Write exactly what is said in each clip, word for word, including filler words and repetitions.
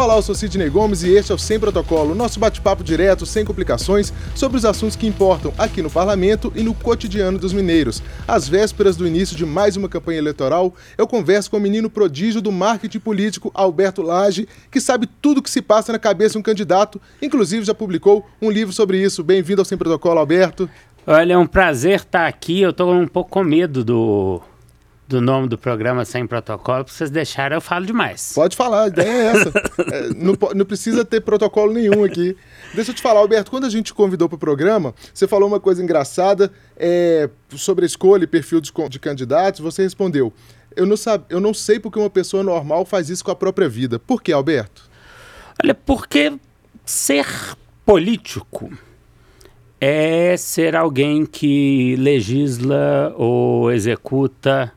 Olá, eu sou Sidney Gomes e este é o Sem Protocolo, nosso bate-papo direto, sem complicações, sobre os assuntos que importam aqui no Parlamento e no cotidiano dos mineiros. Às vésperas do início de mais uma campanha eleitoral, eu converso com o menino prodígio do marketing político, Alberto Lage, que sabe tudo o que se passa na cabeça de um candidato, inclusive já publicou um livro sobre isso. Bem-vindo ao Sem Protocolo, Alberto. Olha, é um prazer estar aqui. Eu estou um pouco com medo do... do nome do programa Sem Protocolo, pra vocês deixarem, eu falo demais. Pode falar, a ideia é essa. É, não, não precisa ter protocolo nenhum aqui. Deixa eu te falar, Alberto, quando a gente te convidou para o programa, você falou uma coisa engraçada é, sobre a escolha e perfil de, de candidatos, você respondeu, eu não, sab, eu não sei porque uma pessoa normal faz isso com a própria vida. Por quê, Alberto? Olha, porque ser político é ser alguém que legisla ou executa,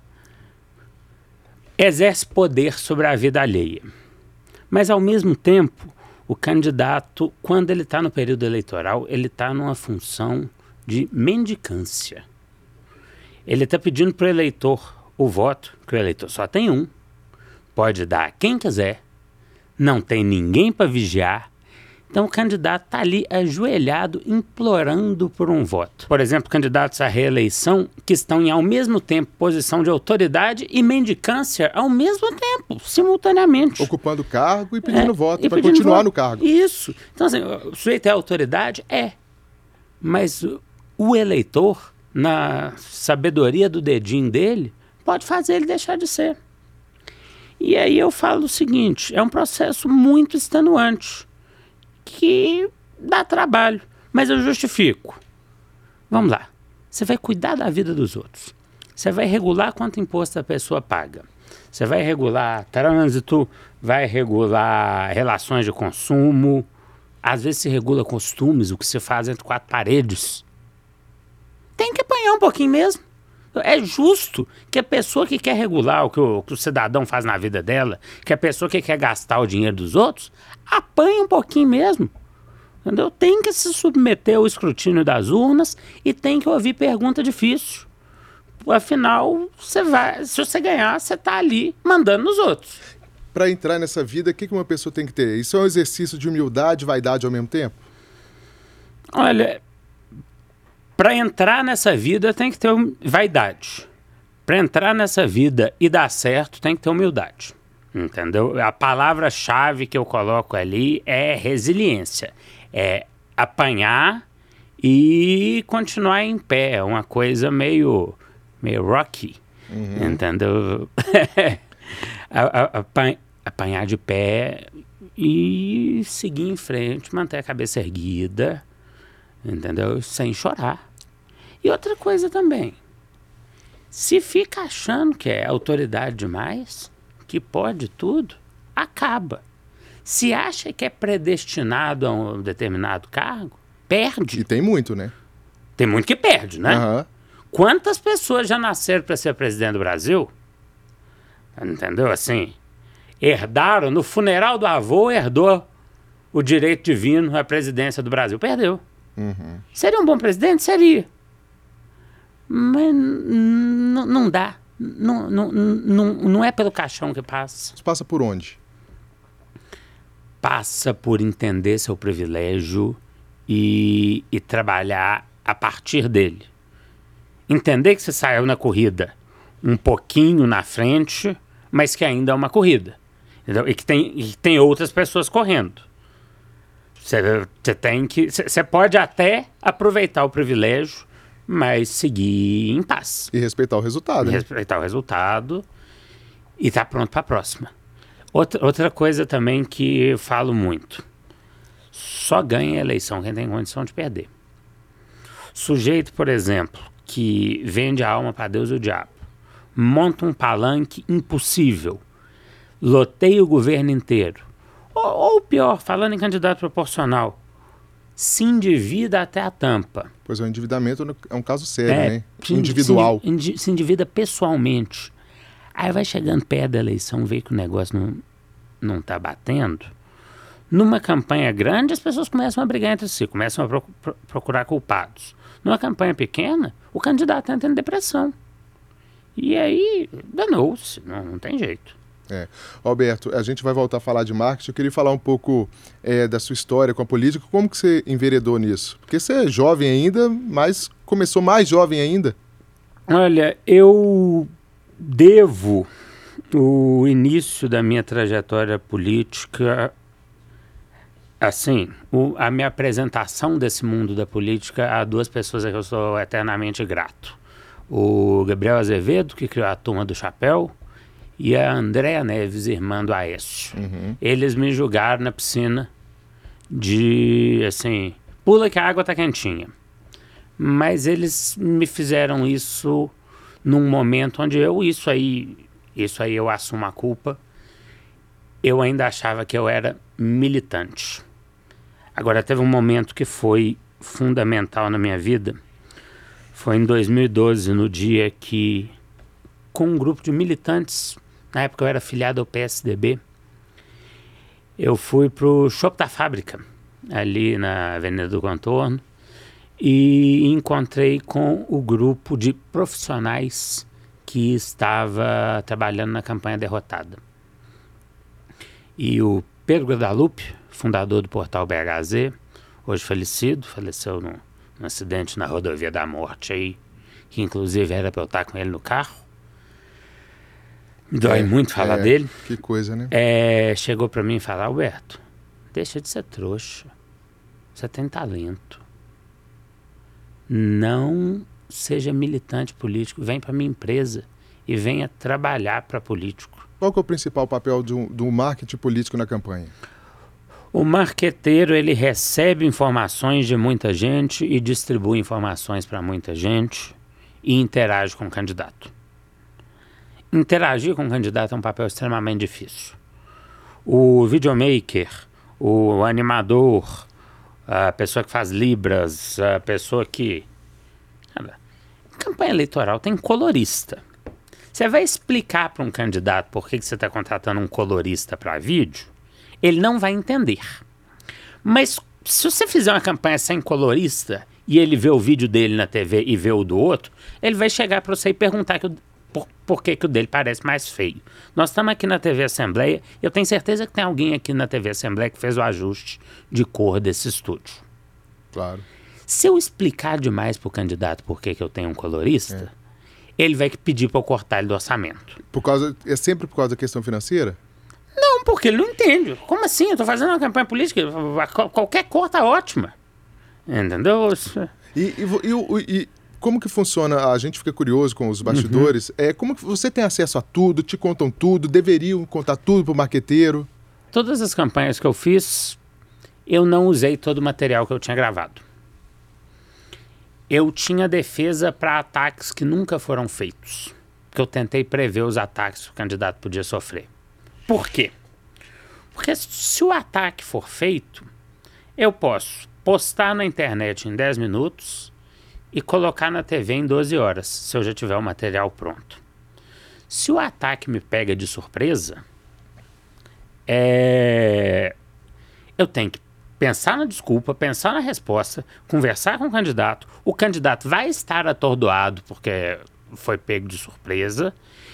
exerce poder sobre a vida alheia. Mas, ao mesmo tempo, o candidato, quando ele está no período eleitoral, ele está numa função de mendicância. Ele está pedindo para o eleitor o voto, que o eleitor só tem um, pode dar a quem quiser, não tem ninguém para vigiar. Então, o candidato está ali ajoelhado, implorando por um voto. Por exemplo, candidatos à reeleição que estão em, ao mesmo tempo, posição de autoridade e mendicância ao mesmo tempo, simultaneamente. Ocupando cargo e pedindo é, voto para continuar voto. no cargo. Isso. Então, assim, o sujeito é autoridade? É. Mas o eleitor, na sabedoria do dedinho dele, pode fazer ele deixar de ser. E aí eu falo o seguinte, é um processo muito extenuante, que dá trabalho, mas eu justifico. Vamos lá, você vai cuidar da vida dos outros, você vai regular quanto imposto a pessoa paga, você vai regular trânsito, vai regular relações de consumo, às vezes se regula costumes, o que se faz entre quatro paredes. Tem que apanhar um pouquinho mesmo. É justo que a pessoa que quer regular o que o, que o cidadão faz na vida dela, que a pessoa que quer gastar o dinheiro dos outros, apanhe um pouquinho mesmo. Entendeu? Tem que se submeter ao escrutínio das urnas e tem que ouvir pergunta difícil. Afinal, você vai, se você ganhar, você está ali mandando nos outros. Para entrar nessa vida, o que uma pessoa tem que ter? Isso é um exercício de humildade e vaidade ao mesmo tempo? Olha, para entrar nessa vida tem que ter vaidade. Para entrar nessa vida e dar certo tem que ter humildade. Entendeu? A palavra-chave que eu coloco ali é resiliência. É apanhar e continuar em pé. É uma coisa meio, meio Rocky. Uhum. Entendeu? Apanhar de pé e seguir em frente, manter a cabeça erguida, entendeu? Sem chorar. E outra coisa também, se fica achando que é autoridade demais, que pode tudo, acaba. Se acha que é predestinado a um determinado cargo, perde. E tem muito, né? Tem muito que perde, né? Uhum. Quantas pessoas já nasceram para ser presidente do Brasil? Entendeu? Assim, herdaram, no funeral do avô, herdou o direito divino à presidência do Brasil. Perdeu. Uhum. Seria um bom presidente? Seria. Mas não dá. Não, não, não, não é pelo caixão que passa. Isso passa por onde? Passa por entender seu privilégio e, e trabalhar a partir dele. Entender que você saiu na corrida um pouquinho na frente, mas que ainda é uma corrida. Entendeu? E que tem, e tem outras pessoas correndo. Você tem que. Você pode até aproveitar o privilégio, mas seguir em paz. E respeitar o resultado. E respeitar o resultado e estar tá pronto para a próxima. Outra, outra coisa também que eu falo muito. Só ganha a eleição quem tem condição de perder. Sujeito, por exemplo, que vende a alma para Deus e o diabo, monta um palanque impossível, loteia o governo inteiro, ou, ou pior, falando em candidato proporcional, se endivida até a tampa. Pois é, o endividamento é um caso sério, é, né? Individual. Se, se endivida pessoalmente. Aí vai chegando perto da eleição, vê que o negócio não, não tá batendo. Numa campanha grande, as pessoas começam a brigar entre si, começam a pro, pro, procurar culpados. Numa campanha pequena, o candidato entra em depressão. E aí, danou-se, não, não tem jeito. É. Alberto, a gente vai voltar a falar de marketing. Eu queria falar um pouco é, da sua história com a política. Como que você enveredou nisso? Porque você é jovem ainda, mas começou mais jovem ainda. Olha, eu devo o início da minha trajetória política, assim, o, a minha apresentação desse mundo da política a duas pessoas a que eu sou eternamente grato. O Gabriel Azevedo, que criou a Turma do Chapéu, e a Andréa Neves, irmã do Aécio. Uhum. Eles me julgaram na piscina de, assim, pula que a água tá quentinha. Mas eles me fizeram isso num momento onde eu, isso aí, isso aí eu assumo a culpa, eu ainda achava que eu era militante. Agora, teve um momento que foi fundamental na minha vida, foi em dois mil e doze, no dia que, com um grupo de militantes, na época eu era filiado ao P S D B, eu fui pro Shopping da Fábrica, ali na Avenida do Contorno, e encontrei com o grupo de profissionais que estava trabalhando na campanha Derrotada. E o Pedro Guadalupe, fundador do portal B H Z, hoje falecido, faleceu num, num acidente na rodovia da morte aí, que inclusive era para eu estar com ele no carro. Me dói é, muito falar é, dele. Que coisa, né? É, chegou para mim e falou: Alberto, deixa de ser trouxa. Você tem talento. Não seja militante político. Vem para minha empresa e venha trabalhar para político. Qual que é o principal papel do, do marketing político na campanha? O marqueteiro, ele recebe informações de muita gente e distribui informações para muita gente e interage com o candidato. Interagir com o candidato é um papel extremamente difícil. O videomaker, o animador, a pessoa que faz libras, a pessoa que... Campanha eleitoral tem colorista. Você vai explicar para um candidato por que, que você está contratando um colorista para vídeo, ele não vai entender. Mas se você fizer uma campanha sem colorista e ele vê o vídeo dele na T V e vê o do outro, ele vai chegar para você e perguntar que o Por, por que, que o dele parece mais feio. Nós estamos aqui na T V Assembleia, eu tenho certeza que tem alguém aqui na T V Assembleia que fez o ajuste de cor desse estúdio. Claro. Se eu explicar demais para o candidato por que, que eu tenho um colorista, é. ele vai pedir para eu cortar ele do orçamento. Por causa, é sempre por causa da questão financeira? Não, porque ele não entende. Como assim? Eu estou fazendo uma campanha política, qualquer cor tá ótima. Entendeu? E, e, e, e como que funciona? A gente fica curioso com os bastidores. Uhum. É, como que você tem acesso a tudo? Te contam tudo? Deveriam contar tudo para o marqueteiro? Todas as campanhas que eu fiz, eu não usei todo o material que eu tinha gravado. Eu tinha defesa para ataques que nunca foram feitos. Porque eu tentei prever os ataques que o candidato podia sofrer. Por quê? Porque se o ataque for feito, eu posso postar na internet em dez minutos e colocar na T V em doze horas, se eu já tiver o material pronto. Se o ataque me pega de surpresa, é... eu tenho que pensar na desculpa, pensar na resposta, conversar com o candidato. O candidato vai estar atordoado porque foi pego de surpresa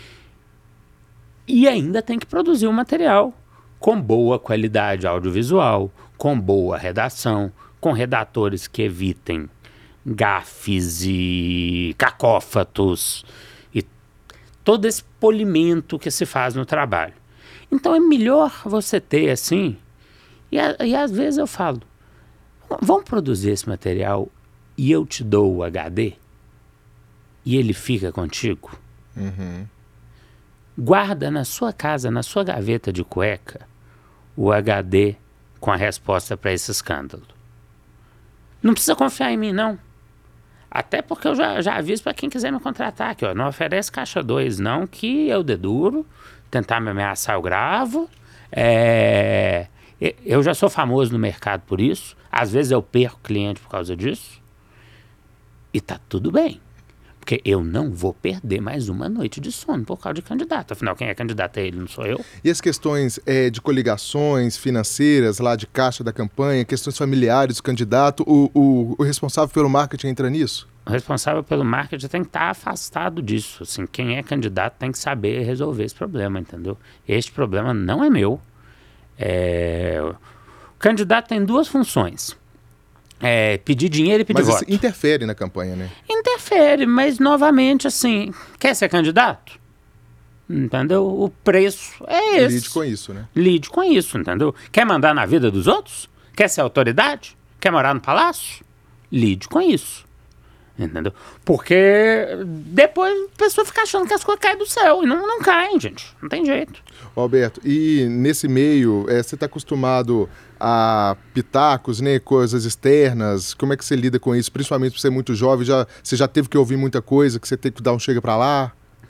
e ainda tem que produzir um material com boa qualidade audiovisual, com boa redação, com redatores que evitem gafes e cacófatos e todo esse polimento que se faz no trabalho. Então é melhor você ter assim, e, a, e às vezes eu falo, vamos produzir esse material e eu te dou o H D e ele fica contigo. Uhum. Guarda na sua casa, na sua gaveta de cueca, o H D com a resposta para esse escândalo. Não precisa confiar em mim, não. Até porque eu já, já aviso para quem quiser me contratar aqui, ó, não oferece caixa dois, não, que eu deduro, tentar me ameaçar eu gravo. É, eu já sou famoso no mercado por isso, às vezes eu perco cliente por causa disso, e tá tudo bem, porque eu não vou perder mais uma noite de sono por causa de candidato, afinal quem é candidato é ele, não sou eu. E as questões é, de coligações financeiras, lá de caixa da campanha, questões familiares do candidato, o, o, o responsável pelo marketing entra nisso? o responsável pelo marketing tem que estar afastado disso. Assim, quem é candidato tem que saber resolver esse problema, entendeu? Este problema não é meu. É... O candidato tem duas funções. É, pedir dinheiro e pedir mas voto. Mas isso interfere na campanha, né? Interfere, mas novamente, assim, quer ser candidato? Entendeu? O preço é esse. Lide com isso, né? Lide com isso, entendeu? Quer mandar na vida dos outros? Quer ser autoridade? Quer morar no palácio? Lide com isso. Entendeu? Porque depois a pessoa fica achando que as coisas caem do céu. E não, não caem, gente. Não tem jeito. Alberto, e nesse meio, é, você está acostumado a pitacos, né, coisas externas? Como é que você lida com isso? Principalmente por ser muito jovem, já, você já teve que ouvir muita coisa, que você teve que dar um chega para lá?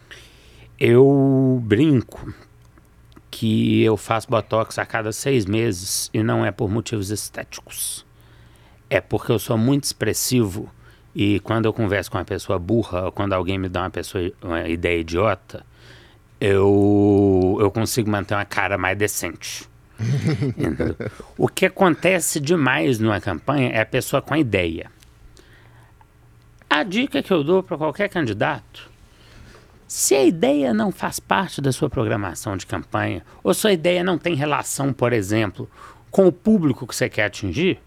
Eu brinco que eu faço botox a cada seis meses e não é por motivos estéticos. É porque eu sou muito expressivo e quando eu converso com uma pessoa burra ou quando alguém me dá uma, pessoa, uma ideia idiota, eu, eu consigo manter uma cara mais decente. O que acontece demais numa campanha é a pessoa com a ideia. A dica que eu dou para qualquer candidato: se a ideia não faz parte da sua programação de campanha, ou sua ideia não tem relação, por exemplo, com o público que você quer atingir,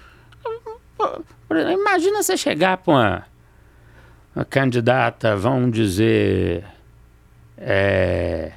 imagina você chegar para uma, uma candidata, vamos dizer, é,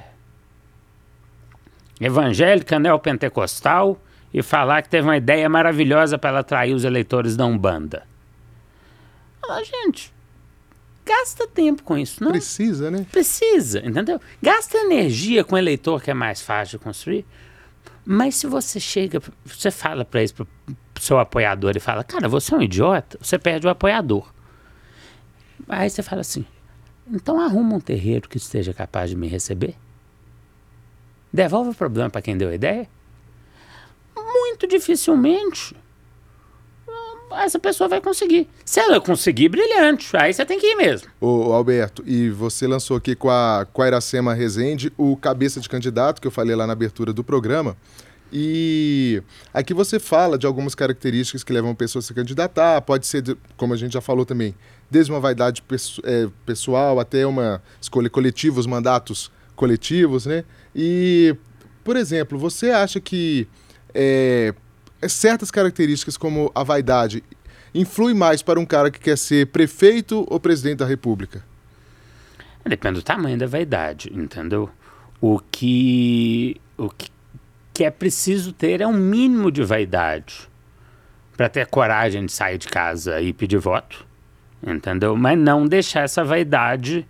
evangélica, neopentecostal, e falar que teve uma ideia maravilhosa para ela atrair os eleitores da Umbanda. Ah, gente, gasta tempo com isso, não? Precisa, né? Precisa, entendeu? Gasta energia com o eleitor, que é mais fácil de construir. Mas se você chega, você fala para isso, pro seu apoiador, e fala, cara, você é um idiota, você perde o apoiador. Aí você fala assim, então arruma um terreiro que esteja capaz de me receber. Devolve o problema para quem deu a ideia. Muito dificilmente essa pessoa vai conseguir. Se ela conseguir, brilhante. Aí você tem que ir mesmo. Ô, Alberto, e você lançou aqui com a, com a Iracema Rezende o Cabeça de Candidato, que eu falei lá na abertura do programa. E aqui você fala de algumas características que levam a pessoa a se candidatar. Pode ser, de, como a gente já falou também, desde uma vaidade pesso- é, pessoal até uma escolha coletiva, os mandatos coletivos, né? E, por exemplo, você acha que é, certas características como a vaidade influi mais para um cara que quer ser prefeito ou presidente da República? Depende do tamanho da vaidade, entendeu? O que, o que, que é preciso ter é um mínimo de vaidade para ter coragem de sair de casa e pedir voto, entendeu? Mas não deixar essa vaidade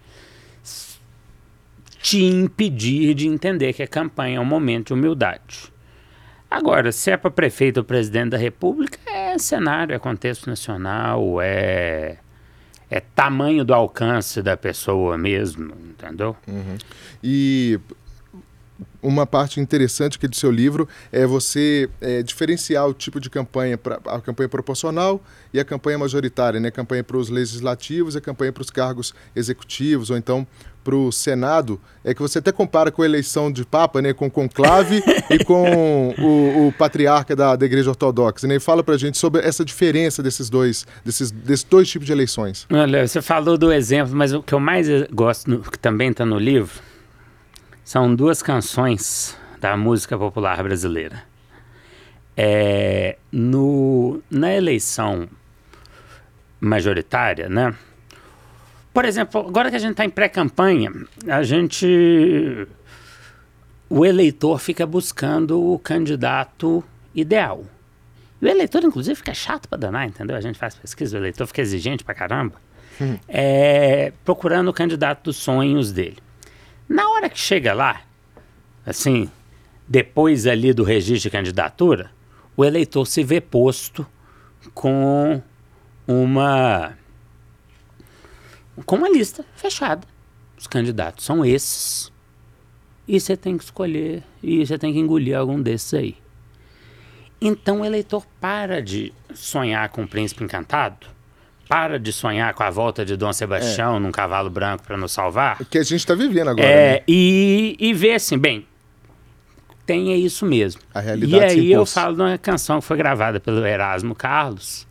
te impedir de entender que a campanha é um momento de humildade. Agora, se é para prefeito ou presidente da República, é cenário, é contexto nacional, é, é tamanho do alcance da pessoa mesmo, entendeu? Uhum. E uma parte interessante aqui do seu livro é você é, diferenciar o tipo de campanha, pra, a campanha proporcional e a campanha majoritária, né? A campanha para os legislativos e a campanha para os cargos executivos, ou então para o Senado, é que você até compara com a eleição de Papa, né, com o conclave e com o, o patriarca da, da Igreja Ortodoxa, né? E fala para a gente sobre essa diferença desses dois, desses, desses dois tipos de eleições. Olha, você falou do exemplo, mas o que eu mais gosto, no, que também está no livro, são duas canções da música popular brasileira. É, no, na eleição majoritária, né? Por exemplo, agora que a gente está em pré-campanha, a gente... O eleitor fica buscando o candidato ideal. E o eleitor, inclusive, fica chato para danar, entendeu? A gente faz pesquisa, o eleitor fica exigente pra caramba. Hum. É, procurando o candidato dos sonhos dele. Na hora que chega lá, assim, depois ali do registro de candidatura, o eleitor se vê posto com uma... com uma lista fechada. Os candidatos são esses. E você tem que escolher, e você tem que engolir algum desses aí. Então o eleitor para de sonhar com o príncipe encantado, para de sonhar com a volta de Dom Sebastião é. num cavalo branco para nos salvar. O que a gente está vivendo agora. É, né? e, e vê assim, bem, tem é isso mesmo. A realidade e aí se eu falo de uma canção que foi gravada pelo Erasmo Carlos,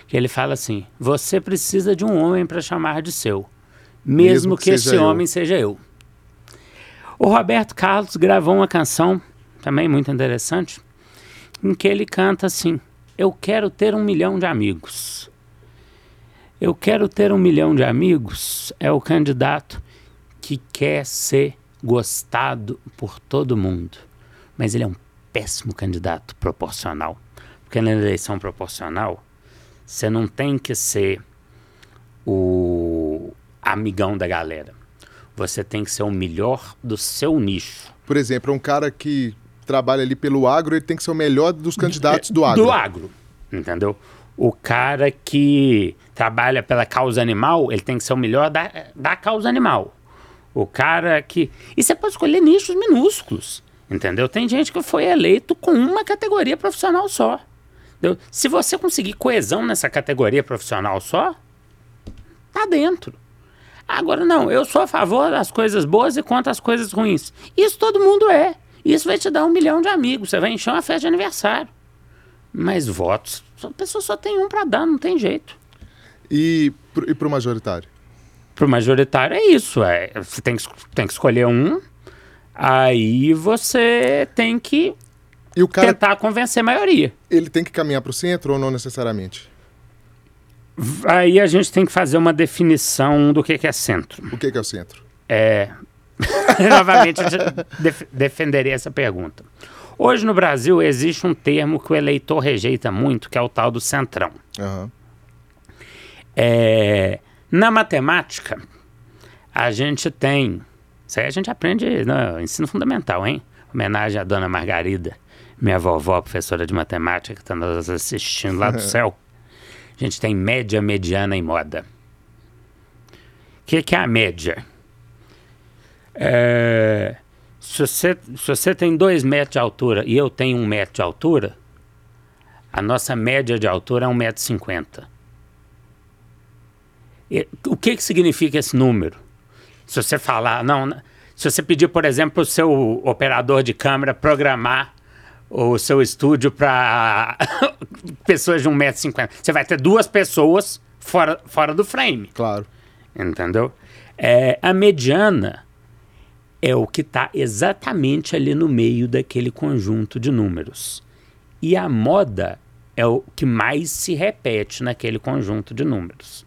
que ele fala assim, você precisa de um homem para chamar de seu, mesmo, mesmo que, que esse eu. homem seja eu. O Roberto Carlos gravou uma canção, também muito interessante, em que ele canta assim, eu quero ter um milhão de amigos. Eu quero ter um milhão de amigos é o candidato que quer ser gostado por todo mundo. Mas ele é um péssimo candidato proporcional. Porque na eleição proporcional, você não tem que ser o amigão da galera. Você tem que ser o melhor do seu nicho. Por exemplo, um cara que trabalha ali pelo agro, ele tem que ser o melhor dos candidatos do agro. Do agro, entendeu? O cara que trabalha pela causa animal, ele tem que ser o melhor da, da causa animal. O cara que... E você pode escolher nichos minúsculos, entendeu? Tem gente que foi eleito com uma categoria profissional só. Entendeu? Se você conseguir coesão nessa categoria profissional só, tá dentro. Agora não, eu sou a favor das coisas boas e contra as coisas ruins. Isso todo mundo é. Isso vai te dar um milhão de amigos. Você vai encher uma festa de aniversário. Mas votos, a pessoa só tem um para dar, não tem jeito. E, e para o majoritário? Para o majoritário é isso. É, você tem que, tem que escolher um, aí você tem que e o cara, tentar convencer a maioria. Ele tem que caminhar para o centro ou não necessariamente? Aí a gente tem que fazer uma definição do que, que é centro. O que, que é o centro? É... Novamente, eu def defenderia essa pergunta. Hoje no Brasil existe um termo que o eleitor rejeita muito, que é o tal do centrão. Uhum. É, na matemática, a gente tem... Isso aí a gente aprende no ensino fundamental, hein? Homenagem à dona Margarida, minha vovó, professora de matemática, que está nos assistindo lá do céu. A gente tem média, mediana e moda. O que, que é a média? É, se, você, se você tem dois metros de altura e eu tenho um metro de altura, a nossa média de altura é um metro e cinquenta. O que, que significa esse número? Se você falar, não, se você pedir, por exemplo, para o seu operador de câmera programar o seu estúdio para pessoas de um metro e cinquenta, você vai ter duas pessoas fora, fora do frame. Claro. Entendeu? É, a mediana é o que está exatamente ali no meio daquele conjunto de números. E a moda é o que mais se repete naquele conjunto de números.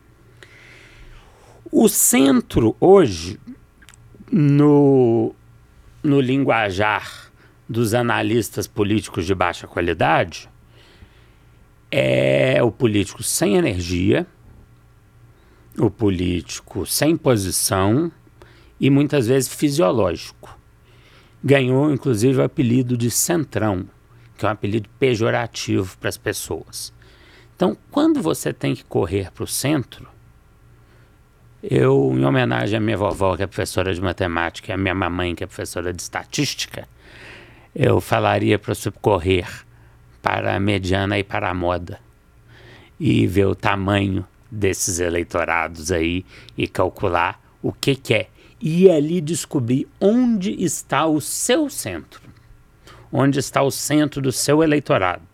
O centro hoje, no, no linguajar dos analistas políticos de baixa qualidade, é o político sem energia, o político sem posição e muitas vezes fisiológico. Ganhou inclusive o apelido de centrão, que é um apelido pejorativo para as pessoas. Então, quando você tem que correr para o centro, eu, em homenagem à minha vovó, que é professora de matemática, e à minha mamãe, que é professora de estatística, eu falaria para você correr para a mediana e para a moda e ver o tamanho desses eleitorados aí e calcular o que que é. E ali descobrir onde está o seu centro, onde está o centro do seu eleitorado.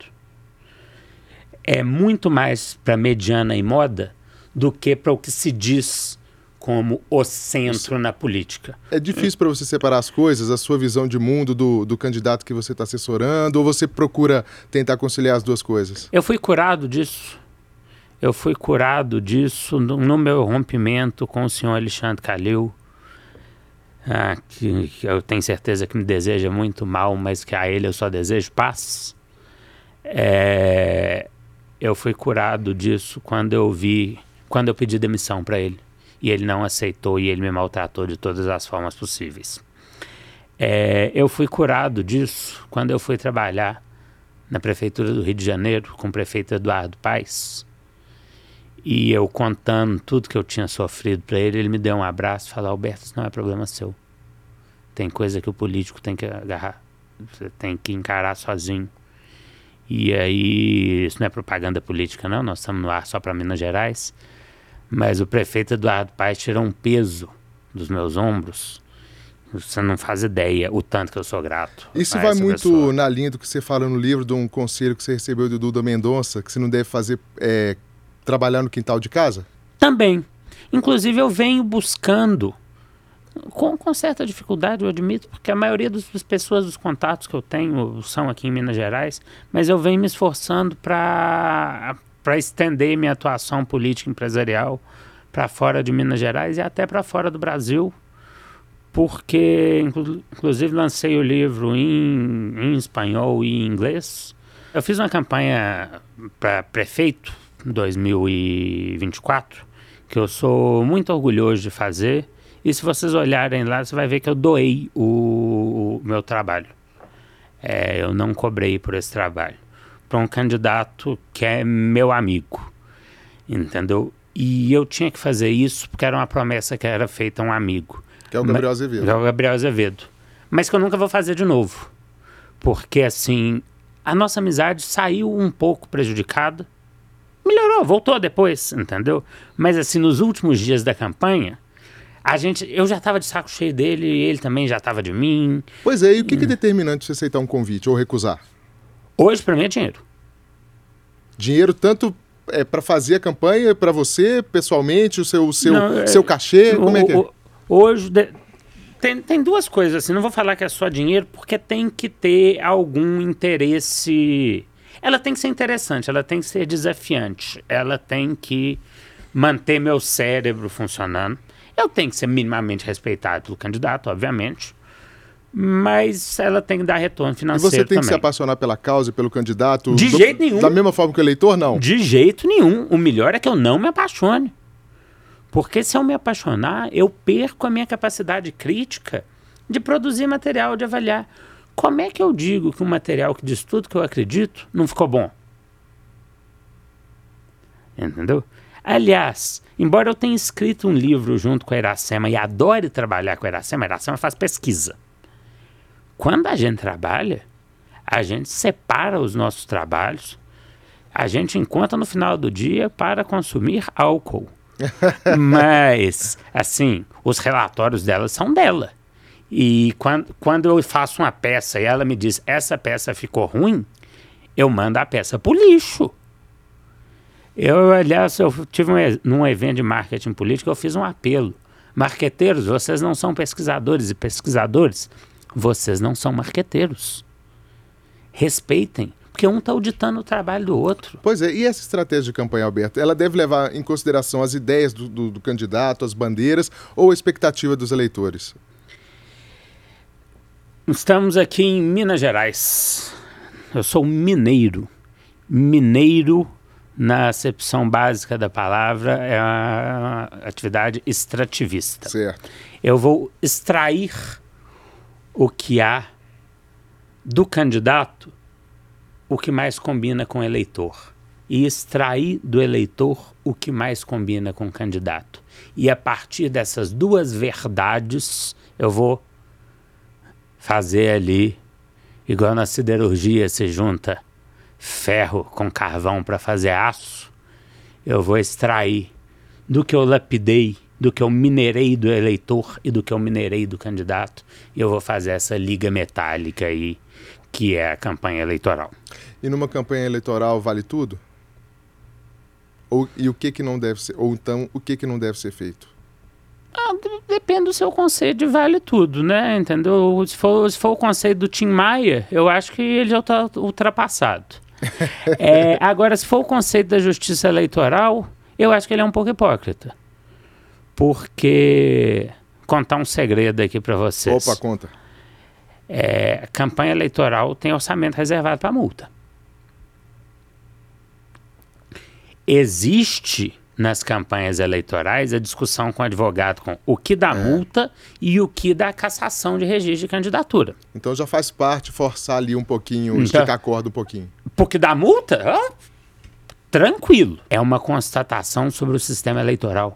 É muito mais para mediana e moda do que para o que se diz como o centro Isso. na política. É difícil para você separar as coisas, a sua visão de mundo do, do candidato que você está assessorando, ou você procura tentar conciliar as duas coisas? Eu fui curado disso. Eu fui curado disso no, no meu rompimento com o senhor Alexandre Calil, ah, que, que eu tenho certeza que me deseja muito mal, mas que a ele eu só desejo paz. É, eu fui curado disso quando eu vi, quando eu pedi demissão para ele. E ele não aceitou e ele me maltratou de todas as formas possíveis. É, eu fui curado disso quando eu fui trabalhar na Prefeitura do Rio de Janeiro com o prefeito Eduardo Paes. E eu contando tudo que eu tinha sofrido para ele, ele me deu um abraço e falou: Alberto, isso não é problema seu. Tem coisa que o político tem que agarrar, você tem que encarar sozinho. E aí, isso não é propaganda política não, nós estamos no ar só para Minas Gerais. Mas o prefeito Eduardo Paes tirou um peso dos meus ombros Você não faz ideia o tanto que eu sou grato. Isso vai muito pessoa. Na linha do que você fala no livro, de um conselho que você recebeu do Duda Mendonça, que você não deve fazer, é, trabalhar no quintal de casa? Também. Inclusive eu venho buscando, com, com certa dificuldade, eu admito, porque a maioria das pessoas, dos contatos que eu tenho são aqui em Minas Gerais, mas eu venho me esforçando para para estender minha atuação política empresarial para fora de Minas Gerais e até para fora do Brasil, porque inclu, inclusive lancei o livro em, em espanhol e em inglês. Eu fiz uma campanha para prefeito em dois mil e vinte e quatro, que eu sou muito orgulhoso de fazer, e se vocês olharem lá, você vai ver que eu doei o, o meu trabalho. É, eu não cobrei por esse trabalho, para um candidato que é meu amigo, entendeu? E eu tinha que fazer isso porque era uma promessa que era feita a um amigo. Que é o Gabriel Azevedo. Que é o Gabriel Azevedo. Mas que eu nunca vou fazer de novo. Porque, assim, a nossa amizade saiu um pouco prejudicada. Melhorou, voltou depois, entendeu? Mas, assim, nos últimos dias da campanha, a gente, eu já estava de saco cheio dele e ele também já estava de mim. Pois é, e o que, que é determinante você aceitar um convite ou recusar? Hoje, para mim, é dinheiro. Dinheiro tanto é, para fazer a campanha, para você, pessoalmente, o seu, seu, Não, seu cachê? Como o, é que é? O, hoje, de, tem, tem duas coisas, assim, não vou falar que é só dinheiro, porque tem que ter algum interesse. Ela tem que ser interessante, ela tem que ser desafiante, ela tem que manter meu cérebro funcionando. Eu tenho que ser minimamente respeitado pelo candidato, obviamente, mas ela tem que dar retorno financeiro também. E você tem também. que se apaixonar pela causa e pelo candidato? De do, jeito nenhum. Da mesma forma que o eleitor, não? De jeito nenhum. O melhor é que eu não me apaixone. Porque se eu me apaixonar, eu perco a minha capacidade crítica de produzir material, de avaliar. Como é que eu digo que um material que diz tudo que eu acredito não ficou bom? Entendeu? Aliás, embora eu tenha escrito um livro junto com a Iracema e adore trabalhar com a Iracema, a Iracema faz pesquisa. Quando a gente trabalha, a gente separa os nossos trabalhos, a gente encontra no final do dia para consumir álcool. Mas, assim, os relatórios dela são dela. E quando, quando eu faço uma peça e ela me diz, essa peça ficou ruim, eu mando a peça pro lixo. Eu, aliás, eu tive um, num evento de marketing político, eu fiz um apelo. Marqueteiros, vocês não são pesquisadores, e pesquisadores, vocês não são marqueteiros. Respeitem, porque um está auditando o trabalho do outro. Pois é, e essa estratégia de campanha, Alberto, ela deve levar em consideração as ideias do, do, do candidato, as bandeiras, ou a expectativa dos eleitores? Estamos aqui em Minas Gerais. Eu sou mineiro. Mineiro, na acepção básica da palavra, é uma atividade extrativista. Certo. Eu vou extrair o que há do candidato, o que mais combina com o eleitor. E extrair do eleitor o que mais combina com o candidato. E a partir dessas duas verdades, eu vou fazer ali, igual na siderurgia se junta ferro com carvão para fazer aço, eu vou extrair do que eu lapidei, do que eu minerei do eleitor e do que eu minerei do candidato, e eu vou fazer essa liga metálica aí, que é a campanha eleitoral. E numa campanha eleitoral vale tudo? Ou, e o que que não deve ser, ou então o que que não deve ser feito? Ah, depende do seu conceito de vale tudo, né? Entendeu? Se for, se for o conceito do Tim Maia, eu acho que ele já está ultrapassado. É, agora, se for o conceito da justiça eleitoral, eu acho que ele é um pouco hipócrita. Porque, contar um segredo aqui para vocês. Opa, conta. É, campanha eleitoral tem orçamento reservado para multa. Existe nas campanhas eleitorais a discussão com o advogado com o que dá é. multa e o que dá cassação de registro de candidatura. Então já faz parte forçar ali um pouquinho, então, esticar a corda um pouquinho. Porque dá multa? Oh, tranquilo. É uma constatação sobre o sistema eleitoral.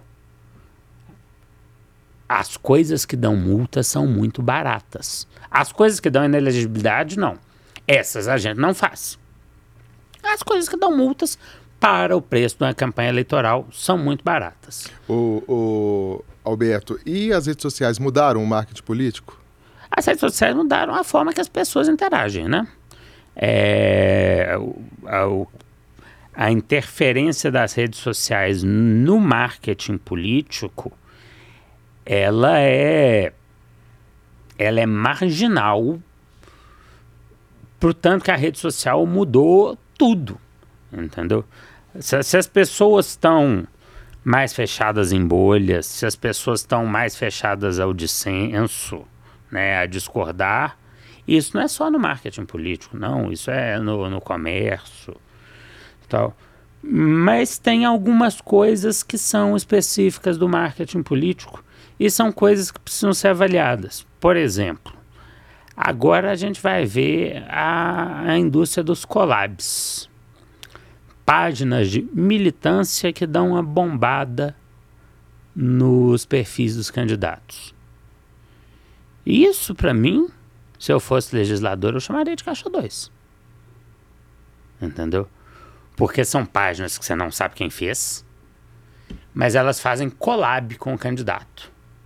As coisas que dão multa são muito baratas. As coisas que dão inelegibilidade, não. Essas a gente não faz. As coisas que dão multas para o preço de uma campanha eleitoral são muito baratas. O, o Alberto, e as redes sociais mudaram o marketing político? As redes sociais mudaram a forma que as pessoas interagem, né? É, a, a interferência das redes sociais no marketing político, ela é, ela é marginal, portanto que a rede social mudou tudo, entendeu? Se, se as pessoas estão mais fechadas em bolhas, se as pessoas estão mais fechadas ao dissenso, né, a discordar, isso não é só no marketing político, não, isso é no, no comércio e tal. Mas tem algumas coisas que são específicas do marketing político e são coisas que precisam ser avaliadas. Por exemplo, agora a gente vai ver a, a indústria dos collabs. Páginas de militância que dão uma bombada nos perfis dos candidatos. Isso, para mim, se eu fosse legislador, eu chamaria de caixa dois. Entendeu? Porque são páginas que você não sabe quem fez, mas elas fazem collab com o candidato.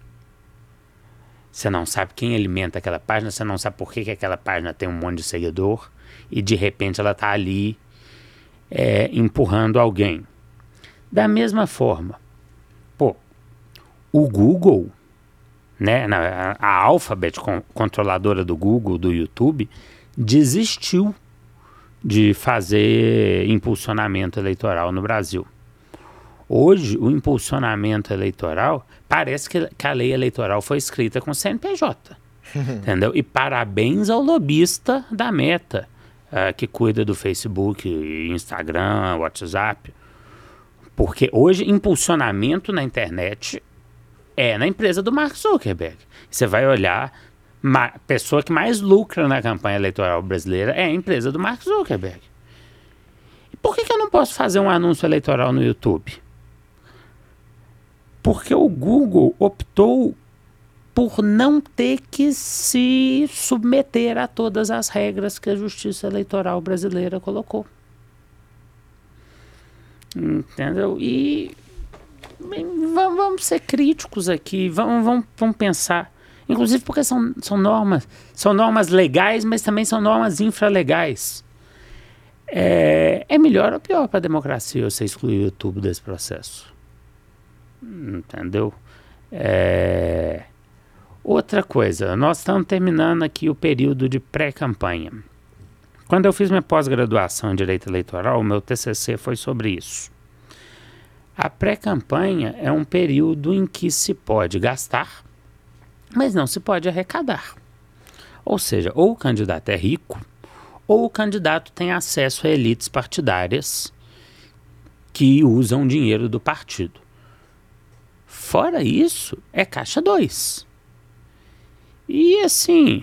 Você não sabe quem alimenta aquela página, você não sabe por que, que aquela página tem um monte de seguidor e de repente ela está ali é, empurrando alguém. Da mesma forma, pô, o Google, né, a, a Alphabet, con- controladora do Google, do YouTube, desistiu de fazer impulsionamento eleitoral no Brasil. Hoje, o impulsionamento eleitoral, parece que, que a lei eleitoral foi escrita com C N P J. Entendeu? E parabéns ao lobista da Meta, uh, que cuida do Facebook, Instagram, WhatsApp. Porque hoje, impulsionamento na internet é na empresa do Mark Zuckerberg. Você vai olhar, a pessoa que mais lucra na campanha eleitoral brasileira é a empresa do Mark Zuckerberg. E por que, que eu não posso fazer um anúncio eleitoral no YouTube? Porque o Google optou por não ter que se submeter a todas as regras que a Justiça Eleitoral brasileira colocou. Entendeu? E bem, vamos, vamos ser críticos aqui, vamos, vamos, vamos pensar. Inclusive porque são, são normas, são normas legais, mas também são normas infralegais. É, é melhor ou pior para a democracia você excluir o YouTube desse processo? Entendeu? É... Outra coisa, nós estamos terminando aqui o período de pré-campanha. Quando eu fiz minha pós-graduação em Direito Eleitoral, o meu T C C foi sobre isso. A pré-campanha é um período em que se pode gastar, mas não se pode arrecadar. Ou seja, ou o candidato é rico, ou o candidato tem acesso a elites partidárias que usam dinheiro do partido. Fora isso, é caixa dois. E assim,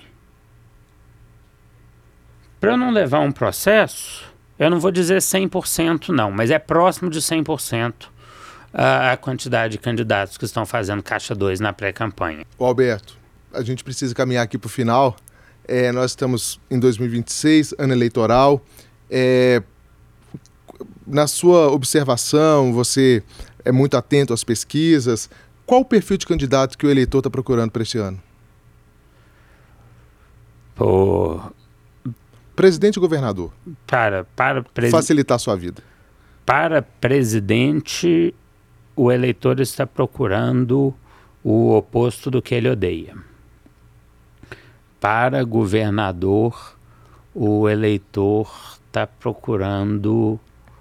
para eu não levar um processo, eu não vou dizer cem por cento não, mas é próximo de cem por cento a quantidade de candidatos que estão fazendo caixa dois na pré-campanha. Ô Alberto, a gente precisa caminhar aqui para o final. É, nós estamos em dois mil e vinte e seis, ano eleitoral. É, na sua observação, você é muito atento às pesquisas. Qual o perfil de candidato que o eleitor está procurando para este ano? Por... Presidente e governador. Para, para presi... Facilitar a sua vida. Para presidente, o eleitor está procurando o oposto do que ele odeia. Para governador, o eleitor está procurando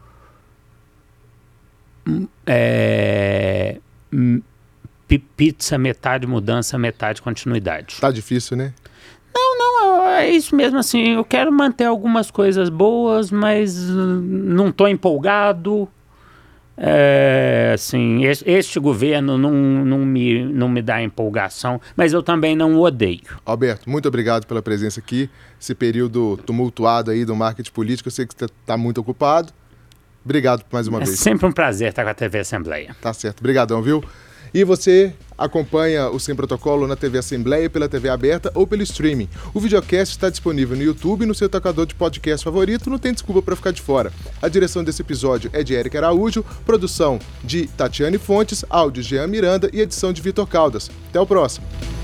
é, pizza, metade mudança, metade continuidade. Tá difícil, né? Não, não, é isso mesmo, assim, eu quero manter algumas coisas boas, mas não estou empolgado. É, assim, este, este governo não, não, me, não me dá empolgação, mas eu também não o odeio. Alberto, muito obrigado pela presença aqui. Esse período tumultuado aí do marketing político, eu sei que você está muito ocupado. Obrigado mais uma é vez. É sempre um prazer estar com a T V Assembleia. Tá certo, obrigadão, viu? E você acompanha o Sem Protocolo na T V Assembleia, pela T V aberta ou pelo streaming. O videocast está disponível no YouTube e no seu tocador de podcast favorito, não tem desculpa para ficar de fora. A direção desse episódio é de Érica Araújo, produção de Tatiane Fontes, áudio de Jean Miranda e edição de Vitor Caldas. Até o próximo.